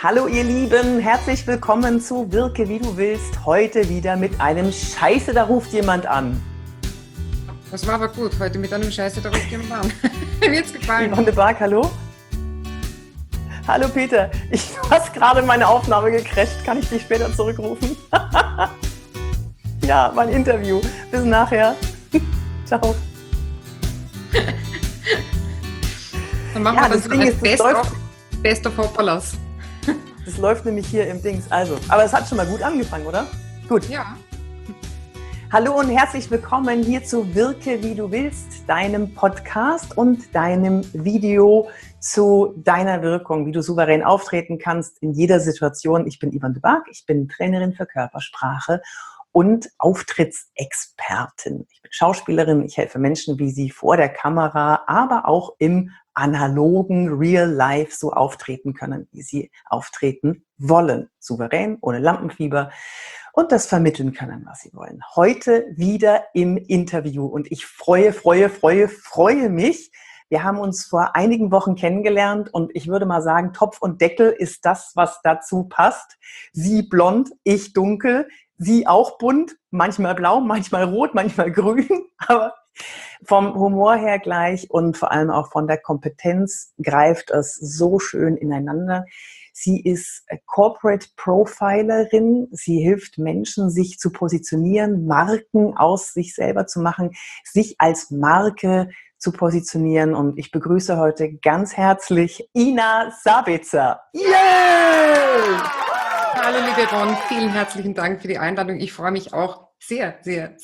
Hallo ihr Lieben, herzlich willkommen zu Wirke wie du willst. Heute wieder mit einem Scheiße, da ruft jemand an. Das war aber gut, heute mit einem Scheiße, da ruft jemand an. Mir hat's gefallen. Yvonne de Barg, hallo? Hallo Peter, du hast gerade meine Aufnahme gecrasht. Kann ich dich später zurückrufen? Ja, mein Interview. Bis nachher. Ciao. Dann machen wir das so als Best of Hoppalas. Das läuft nämlich hier im Dings. Also, aber es hat schon mal gut angefangen, oder? Gut. Ja. Hallo und herzlich willkommen hier zu Wirke wie du willst, deinem Podcast und deinem Video zu deiner Wirkung, wie du souverän auftreten kannst in jeder Situation. Ich bin Yvonne de Barg, ich bin Trainerin für Körpersprache und Auftrittsexpertin. Ich bin Schauspielerin, ich helfe Menschen, wie sie vor der Kamera, aber auch im analogen Real Life so auftreten können, wie sie auftreten wollen. Souverän, ohne Lampenfieber und das vermitteln können, was sie wollen. Heute wieder im Interview und ich freue mich. Wir haben uns vor einigen Wochen kennengelernt und ich würde mal sagen, Topf und Deckel ist das, was dazu passt. Sie blond, ich dunkel, sie auch bunt, manchmal blau, manchmal rot, manchmal grün, aber vom Humor her gleich und vor allem auch von der Kompetenz greift es so schön ineinander. Sie ist Corporate Profilerin. Sie hilft Menschen, sich zu positionieren, Marken aus sich selber zu machen, sich als Marke zu positionieren. Und ich begrüße heute ganz herzlich Ina Sabitzer. Yay! Hallo liebe Yvonne, vielen herzlichen Dank für die Einladung. Ich freue mich auch sehr.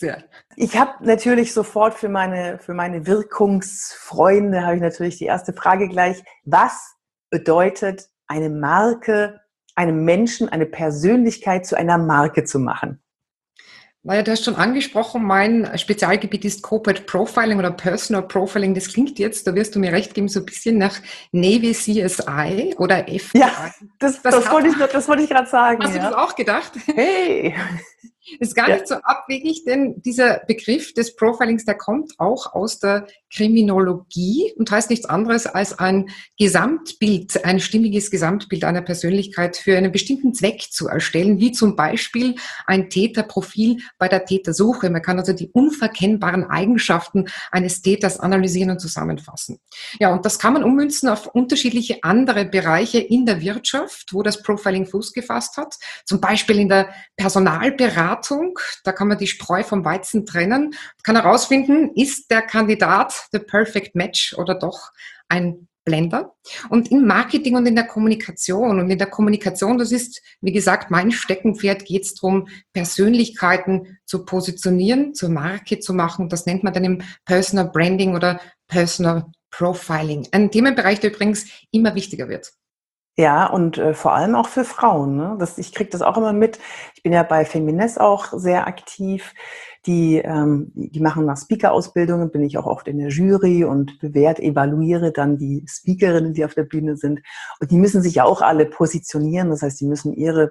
Ich habe natürlich sofort für meine Wirkungsfreunde habe ich natürlich die erste Frage gleich. Was bedeutet eine Marke, einem Menschen, eine Persönlichkeit zu einer Marke zu machen? Naja, du hast schon angesprochen, mein Spezialgebiet ist Corporate Profiling oder Personal Profiling. Das klingt jetzt, da wirst du mir recht geben, so ein bisschen nach Navy CSI oder FBI. Ja, das wollte ich gerade sagen. Hast du das auch gedacht? Hey! Ist gar nicht so abwegig, denn dieser Begriff des Profilings, der kommt auch aus der Kriminologie und heißt nichts anderes als ein Gesamtbild, ein stimmiges Gesamtbild einer Persönlichkeit für einen bestimmten Zweck zu erstellen, wie zum Beispiel ein Täterprofil bei der Tätersuche. Man kann also die unverkennbaren Eigenschaften eines Täters analysieren und zusammenfassen. Ja, und das kann man ummünzen auf unterschiedliche andere Bereiche in der Wirtschaft, wo das Profiling Fuß gefasst hat, zum Beispiel in der Personalberatung. Da kann man die Spreu vom Weizen trennen, kann herausfinden, ist der Kandidat the perfect match oder doch ein Blender. Und im Marketing und in der Kommunikation, das ist, wie gesagt, mein Steckenpferd, geht es darum, Persönlichkeiten zu positionieren, zur Marke zu machen. Das nennt man dann im Personal Branding oder Personal Profiling. Ein Themenbereich, der übrigens immer wichtiger wird. Ja, und vor allem auch für Frauen. Ne? Ich kriege das auch immer mit. Ich bin ja bei Feminist auch sehr aktiv. Die machen nach Speaker-Ausbildungen, bin ich auch oft in der Jury und evaluiere dann die Speakerinnen, die auf der Bühne sind. Und die müssen sich ja auch alle positionieren. Das heißt, die müssen ihre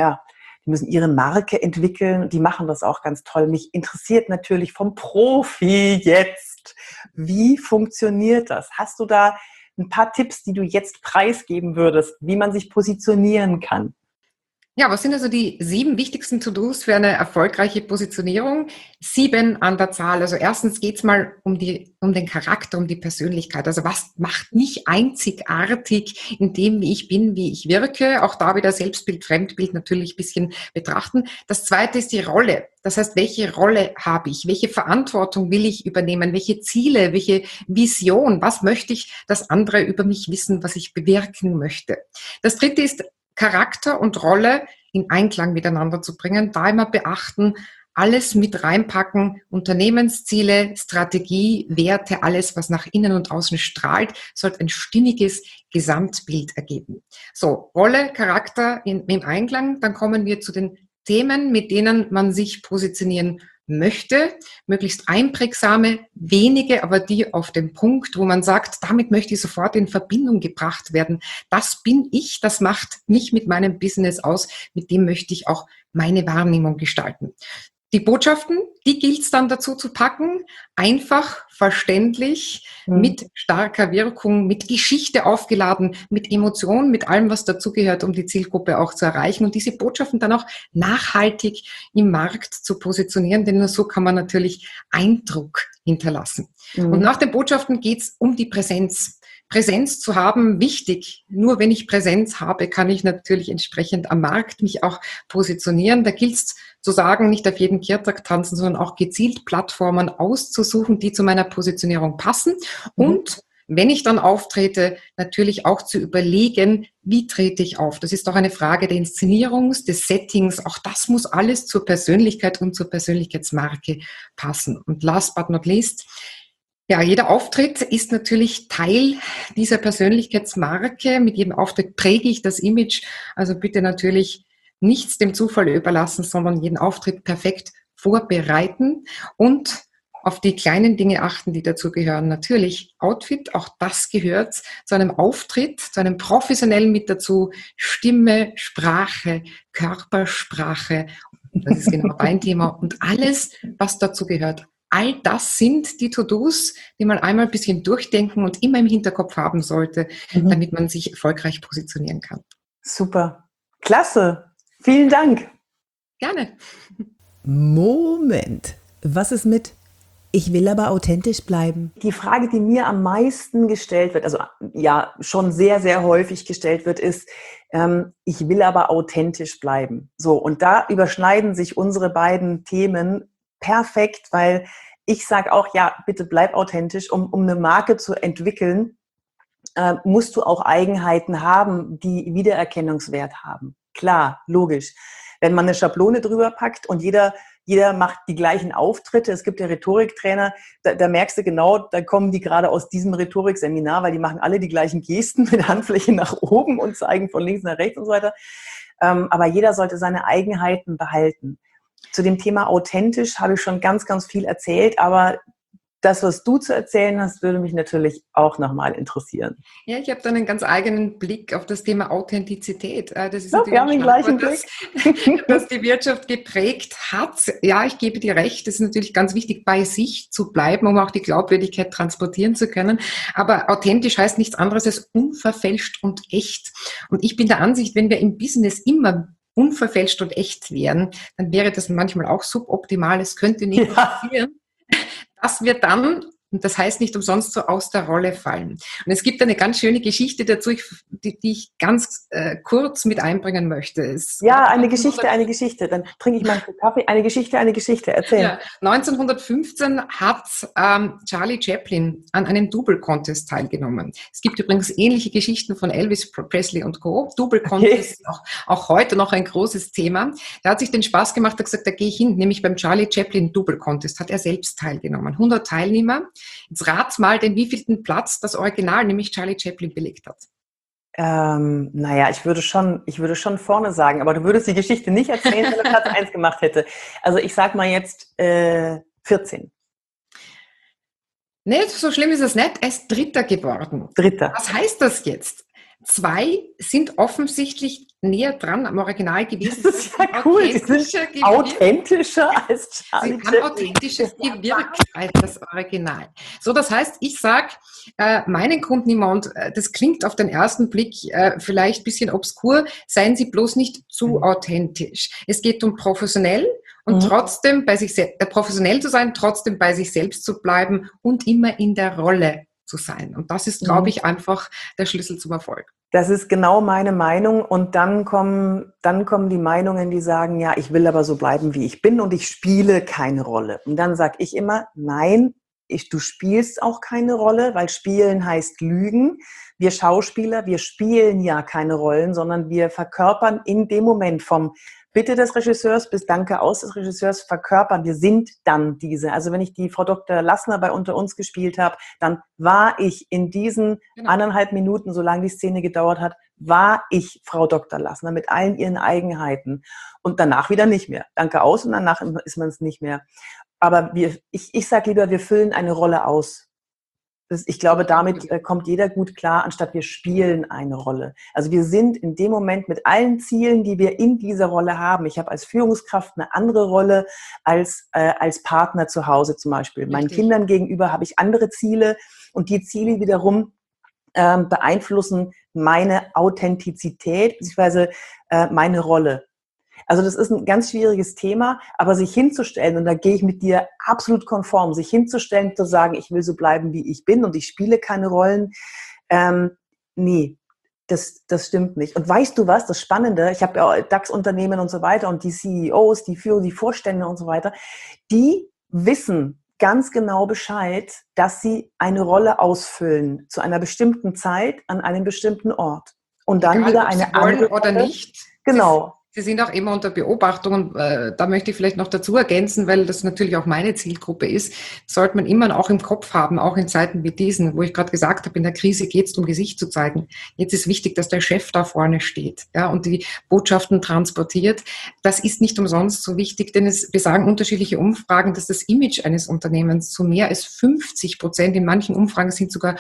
Marke entwickeln. Die machen das auch ganz toll. Mich interessiert natürlich vom Profi jetzt. Wie funktioniert das? Hast du da ein paar Tipps, die du jetzt preisgeben würdest, wie man sich positionieren kann? Ja, was sind also die 7 wichtigsten To-Dos für eine erfolgreiche Positionierung? 7 an der Zahl. Also erstens geht's mal um den Charakter, um die Persönlichkeit. Also was macht mich einzigartig in dem, wie ich bin, wie ich wirke? Auch da wieder Selbstbild, Fremdbild natürlich ein bisschen betrachten. Das zweite ist die Rolle. Das heißt, welche Rolle habe ich? Welche Verantwortung will ich übernehmen? Welche Ziele? Welche Vision? Was möchte ich, dass andere über mich wissen, was ich bewirken möchte? Das dritte ist Charakter und Rolle in Einklang miteinander zu bringen, da immer beachten, alles mit reinpacken, Unternehmensziele, Strategie, Werte, alles, was nach innen und außen strahlt, sollte ein stimmiges Gesamtbild ergeben. So, Rolle, Charakter im Einklang, dann kommen wir zu den Themen, mit denen man sich positionieren möchte, möglichst einprägsame, wenige, aber die auf den Punkt, wo man sagt, damit möchte ich sofort in Verbindung gebracht werden. Das bin ich, das macht mich mit meinem Business aus, mit dem möchte ich auch meine Wahrnehmung gestalten. Die Botschaften, die gilt es dann dazu zu packen, einfach, verständlich, mit starker Wirkung, mit Geschichte aufgeladen, mit Emotion, mit allem, was dazugehört, um die Zielgruppe auch zu erreichen und diese Botschaften dann auch nachhaltig im Markt zu positionieren, denn nur so kann man natürlich Eindruck hinterlassen. Und nach den Botschaften geht es um die Präsenz. Präsenz zu haben, wichtig. Nur wenn ich Präsenz habe, kann ich natürlich entsprechend am Markt mich auch positionieren. Da gilt es zu sagen, nicht auf jeden Kirtag tanzen, sondern auch gezielt Plattformen auszusuchen, die zu meiner Positionierung passen. Und wenn ich dann auftrete, natürlich auch zu überlegen, wie trete ich auf. Das ist auch eine Frage der Inszenierung, des Settings. Auch das muss alles zur Persönlichkeit und zur Persönlichkeitsmarke passen. Und last but not least, ja, jeder Auftritt ist natürlich Teil dieser Persönlichkeitsmarke. Mit jedem Auftritt präge ich das Image. Also bitte natürlich nichts dem Zufall überlassen, sondern jeden Auftritt perfekt vorbereiten und auf die kleinen Dinge achten, die dazu gehören. Natürlich Outfit, auch das gehört zu einem Auftritt, zu einem professionellen mit dazu. Stimme, Sprache, Körpersprache. Das ist genau dein Thema. Und alles, was dazu gehört. All das sind die To-Dos, die man einmal ein bisschen durchdenken und immer im Hinterkopf haben sollte, damit man sich erfolgreich positionieren kann. Super. Klasse. Vielen Dank. Gerne. Moment. Was ist mit ich will aber authentisch bleiben? Die Frage, die mir am meisten gestellt wird, also ja, schon sehr, sehr häufig gestellt wird, ist, ich will aber authentisch bleiben. So, und da überschneiden sich unsere beiden Themen perfekt, weil ich sage auch, ja, bitte bleib authentisch. Um eine Marke zu entwickeln, musst du auch Eigenheiten haben, die Wiedererkennungswert haben. Klar, logisch. Wenn man eine Schablone drüber packt und jeder macht die gleichen Auftritte. Es gibt ja Rhetoriktrainer, da merkst du genau, da kommen die gerade aus diesem Rhetorikseminar, weil die machen alle die gleichen Gesten mit Handfläche nach oben und zeigen von links nach rechts und so weiter. Aber jeder sollte seine Eigenheiten behalten. Zu dem Thema authentisch habe ich schon ganz, ganz viel erzählt, aber das, was du zu erzählen hast, würde mich natürlich auch nochmal interessieren. Ja, ich habe da einen ganz eigenen Blick auf das Thema Authentizität. Das ist ja, wir haben den gleichen Blick. Das die Wirtschaft geprägt hat. Ja, ich gebe dir recht, es ist natürlich ganz wichtig, bei sich zu bleiben, um auch die Glaubwürdigkeit transportieren zu können. Aber authentisch heißt nichts anderes als unverfälscht und echt. Und ich bin der Ansicht, wenn wir im Business immer unverfälscht und echt wären, dann wäre das manchmal auch suboptimal. Es könnte nicht passieren, dass wir dann, und das heißt nicht umsonst, so aus der Rolle fallen. Und es gibt eine ganz schöne Geschichte dazu, die ich ganz kurz mit einbringen möchte. Eine Geschichte. Dann trinke ich mal einen Kaffee. Eine Geschichte. Erzähl. Ja, 1915 hat Charlie Chaplin an einem Double-Contest teilgenommen. Es gibt übrigens ähnliche Geschichten von Elvis Presley und Co. Double-Contest ist auch heute noch ein großes Thema. Der hat sich den Spaß gemacht, hat gesagt, da gehe ich hin, nämlich beim Charlie Chaplin Double-Contest hat er selbst teilgenommen. 100 Teilnehmer. Jetzt rat mal, den wievielten Platz das Original, nämlich Charlie Chaplin, belegt hat. Ich würde schon vorne sagen, aber du würdest die Geschichte nicht erzählen, wenn er Platz 1 gemacht hätte. Also ich sag mal jetzt 14. Nee, so schlimm ist es nicht. Er ist Dritter geworden. Dritter. Was heißt das jetzt? 2 sind offensichtlich näher dran am Original gewesen. Das ist ja cool. Die sind authentischer als Charlie Chaplin. Sie haben authentischer gewirkt als das Original. So, das heißt, ich sage meinen Kunden immer, und das klingt auf den ersten Blick vielleicht ein bisschen obskur, seien Sie bloß nicht zu authentisch. Es geht um professionell und trotzdem professionell zu sein, trotzdem bei sich selbst zu bleiben und immer in der Rolle zu sein. Und das ist, glaube ich, einfach der Schlüssel zum Erfolg. Das ist genau meine Meinung. Und dann kommen die Meinungen, die sagen, ja, ich will aber so bleiben, wie ich bin und ich spiele keine Rolle. Und dann sage ich immer, nein, du spielst auch keine Rolle, weil spielen heißt lügen. Wir Schauspieler, wir spielen ja keine Rollen, sondern wir verkörpern in dem Moment vom Bitte des Regisseurs bis Danke aus des Regisseurs verkörpern. Wir sind dann diese. Also wenn ich die Frau Dr. Lassner bei Unter uns gespielt habe, dann war ich in diesen 1,5 Minuten, solange die Szene gedauert hat, war ich Frau Dr. Lassner mit allen ihren Eigenheiten. Und danach wieder nicht mehr. Danke aus und danach ist man es nicht mehr. Aber ich sage lieber, wir füllen eine Rolle aus. Ich glaube, damit kommt jeder gut klar, anstatt wir spielen eine Rolle. Also wir sind in dem Moment mit allen Zielen, die wir in dieser Rolle haben. Ich habe als Führungskraft eine andere Rolle als Partner zu Hause zum Beispiel. Richtig. Meinen Kindern gegenüber habe ich andere Ziele und die Ziele wiederum beeinflussen meine Authentizität bzw. Meine Rolle. Also das ist ein ganz schwieriges Thema, aber sich hinzustellen, und da gehe ich mit dir absolut konform, sich hinzustellen, zu sagen, ich will so bleiben, wie ich bin und ich spiele keine Rollen, nee, das stimmt nicht. Und weißt du was, das Spannende, ich habe ja DAX-Unternehmen und so weiter und die CEOs, die Führer, die Vorstände und so weiter, die wissen ganz genau Bescheid, dass sie eine Rolle ausfüllen zu einer bestimmten Zeit an einem bestimmten Ort. Und dann Egal, wieder ob eine sie wollen andere oder Rolle. nicht. Genau. Sie sind auch immer unter Beobachtung und da möchte ich vielleicht noch dazu ergänzen, weil das natürlich auch meine Zielgruppe ist, sollte man immer auch im Kopf haben, auch in Zeiten wie diesen, wo ich gerade gesagt habe, in der Krise geht es darum, Gesicht zu zeigen. Jetzt ist wichtig, dass der Chef da vorne steht, ja, und die Botschaften transportiert. Das ist nicht umsonst so wichtig, denn es besagen unterschiedliche Umfragen, dass das Image eines Unternehmens zu mehr als 50%, in manchen Umfragen sind sogar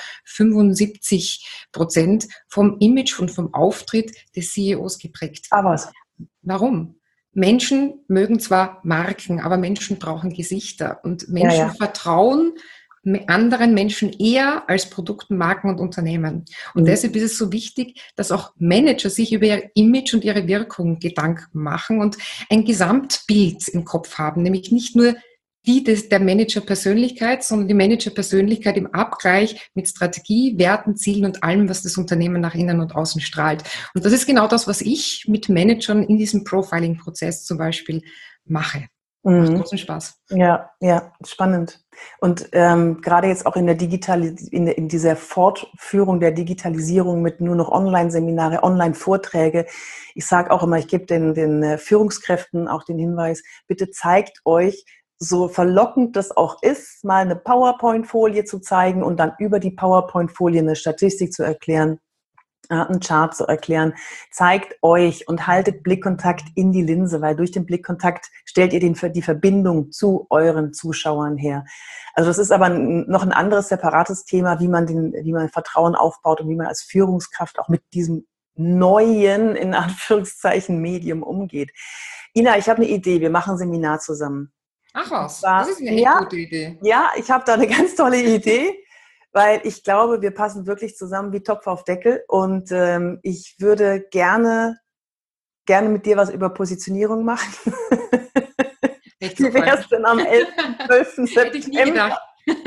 75% vom Image und vom Auftritt des CEOs geprägt. Aber was? Warum? Menschen mögen zwar Marken, aber Menschen brauchen Gesichter und Menschen vertrauen anderen Menschen eher als Produkten, Marken und Unternehmen. Und deshalb ist es so wichtig, dass auch Manager sich über ihr Image und ihre Wirkung Gedanken machen und ein Gesamtbild im Kopf haben, nämlich nicht nur die der Manager-Persönlichkeit, sondern die Manager-Persönlichkeit im Abgleich mit Strategie, Werten, Zielen und allem, was das Unternehmen nach innen und außen strahlt. Und das ist genau das, was ich mit Managern in diesem Profiling-Prozess zum Beispiel mache. Macht großen Spaß. Ja, spannend. Und gerade jetzt auch in der in dieser Fortführung der Digitalisierung mit nur noch Online-Seminare, Online-Vorträge. Ich sage auch immer, ich gebe den Führungskräften auch den Hinweis, bitte zeigt euch, so verlockend das auch ist, mal eine PowerPoint-Folie zu zeigen und dann über die PowerPoint-Folie eine Statistik zu erklären, einen Chart zu erklären. Zeigt euch und haltet Blickkontakt in die Linse, weil durch den Blickkontakt stellt ihr die Verbindung zu euren Zuschauern her. Also das ist aber noch ein anderes, separates Thema, wie man Vertrauen aufbaut und wie man als Führungskraft auch mit diesem neuen, in Anführungszeichen, Medium umgeht. Ina, ich habe eine Idee. Wir machen ein Seminar zusammen. Ach was, das ist eine echt gute Idee. Ja, ich habe da eine ganz tolle Idee, weil ich glaube, wir passen wirklich zusammen wie Topf auf Deckel und ich würde gerne mit dir was über Positionierung machen. Wie wäre es denn am 11. 12. September? Hätte ich nie gedacht.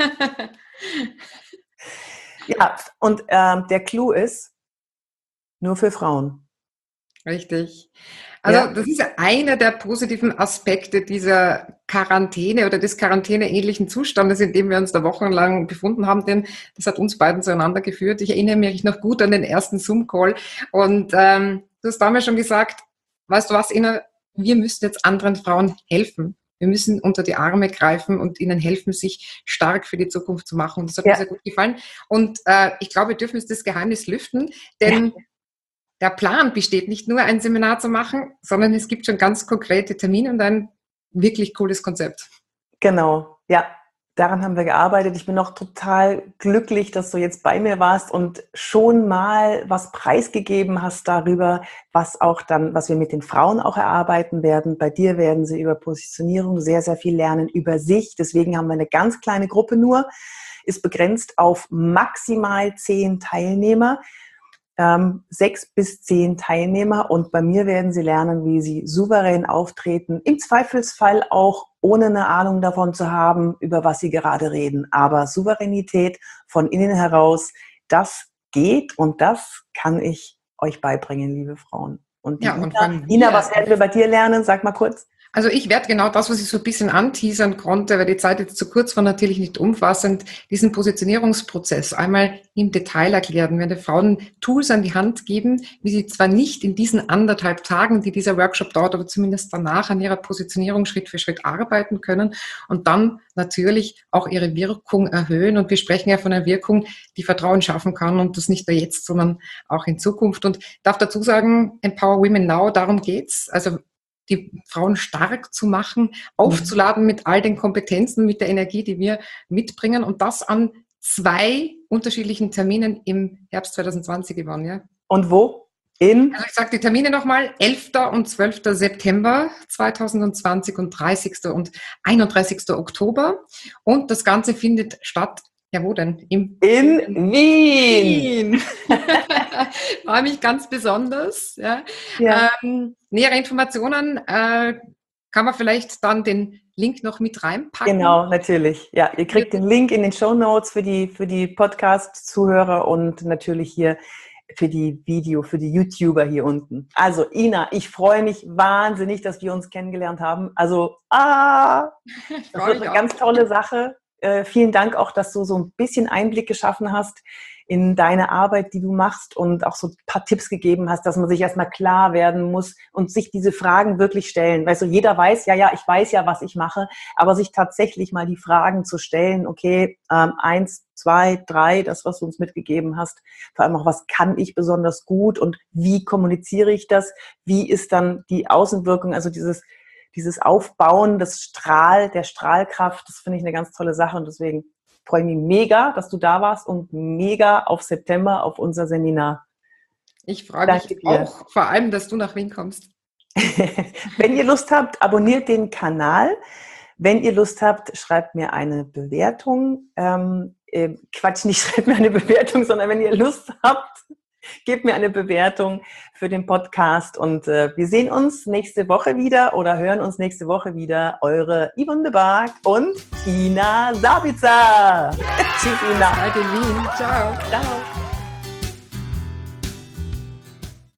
Ja, und der Clou ist, nur für Frauen. Richtig. Also das ist einer der positiven Aspekte dieser Quarantäne oder des Quarantäne-ähnlichen Zustandes, in dem wir uns da wochenlang befunden haben, denn das hat uns beiden zueinander geführt. Ich erinnere mich noch gut an den ersten Zoom-Call und du hast damals schon gesagt, weißt du was, Ina, wir müssen jetzt anderen Frauen helfen. Wir müssen unter die Arme greifen und ihnen helfen, sich stark für die Zukunft zu machen. Und das hat mir sehr gut gefallen. Und ich glaube, wir dürfen jetzt das Geheimnis lüften, denn der Plan besteht nicht nur, ein Seminar zu machen, sondern es gibt schon ganz konkrete Termine und ein wirklich cooles Konzept. Genau, ja, daran haben wir gearbeitet. Ich bin auch total glücklich, dass du jetzt bei mir warst und schon mal was preisgegeben hast darüber, was wir mit den Frauen auch erarbeiten werden. Bei dir werden sie über Positionierung sehr, sehr viel lernen, über sich. Deswegen haben wir eine ganz kleine Gruppe nur, ist begrenzt auf maximal 10 Teilnehmer. 6 bis 10 Teilnehmer und bei mir werden sie lernen, wie sie souverän auftreten, im Zweifelsfall auch ohne eine Ahnung davon zu haben, über was sie gerade reden. Aber Souveränität von innen heraus, das geht und das kann ich euch beibringen, liebe Frauen. Und Ina, was werden wir bei dir lernen? Sag mal kurz. Also ich werde genau das, was ich so ein bisschen anteasern konnte, weil die Zeit jetzt zu kurz war, natürlich nicht umfassend, diesen Positionierungsprozess einmal im Detail erklären. Wir werden Frauen Tools an die Hand geben, wie sie zwar nicht in diesen 1,5 Tagen, die dieser Workshop dauert, aber zumindest danach an ihrer Positionierung Schritt für Schritt arbeiten können und dann natürlich auch ihre Wirkung erhöhen. Und wir sprechen ja von einer Wirkung, die Vertrauen schaffen kann und das nicht nur jetzt, sondern auch in Zukunft. Und ich darf dazu sagen, Empower Women Now, darum geht's. Also die Frauen stark zu machen, aufzuladen mit all den Kompetenzen, mit der Energie, die wir mitbringen und das an 2 unterschiedlichen Terminen im Herbst 2020 gewonnen. Ja? Und wo? In? Also ich sage die Termine nochmal, 11. und 12. September 2020 und 30. und 31. Oktober. Und das Ganze findet statt, ja wo denn? In Wien! Freue mich ganz besonders. Ja. Ja. Nähere Informationen kann man vielleicht dann den Link noch mit reinpacken. Genau, natürlich. Ja, ihr kriegt den Link in den Shownotes für die Podcast-Zuhörer und natürlich hier für die YouTuber hier unten. Also Ina, ich freue mich wahnsinnig, dass wir uns kennengelernt haben. Also, das wird eine ganz tolle Sache. Vielen Dank auch, dass du so ein bisschen Einblick geschaffen hast in deine Arbeit, die du machst und auch so ein paar Tipps gegeben hast, dass man sich erstmal klar werden muss und sich diese Fragen wirklich stellen. Weißt du, jeder weiß, ich weiß ja, was ich mache, aber sich tatsächlich mal die Fragen zu stellen, okay, 1, 2, 3, das, was du uns mitgegeben hast, vor allem auch, was kann ich besonders gut und wie kommuniziere ich das, wie ist dann die Außenwirkung, also dieses Aufbauen der Strahlkraft, das finde ich eine ganz tolle Sache und deswegen freue ich mich mega, dass du da warst und mega auf September, auf unser Seminar. Ich freue mich auch, vor allem, dass du nach Wien kommst. Wenn ihr Lust habt, abonniert den Kanal. Wenn ihr Lust habt, schreibt mir eine Bewertung. Schreibt mir eine Bewertung, sondern wenn ihr Lust habt, gebt mir eine Bewertung für den Podcast und wir sehen uns nächste Woche wieder oder hören uns nächste Woche wieder. Eure Yvonne de Barg und Ina Sabitzer. Tschüss, Ina. Ciao. Ciao.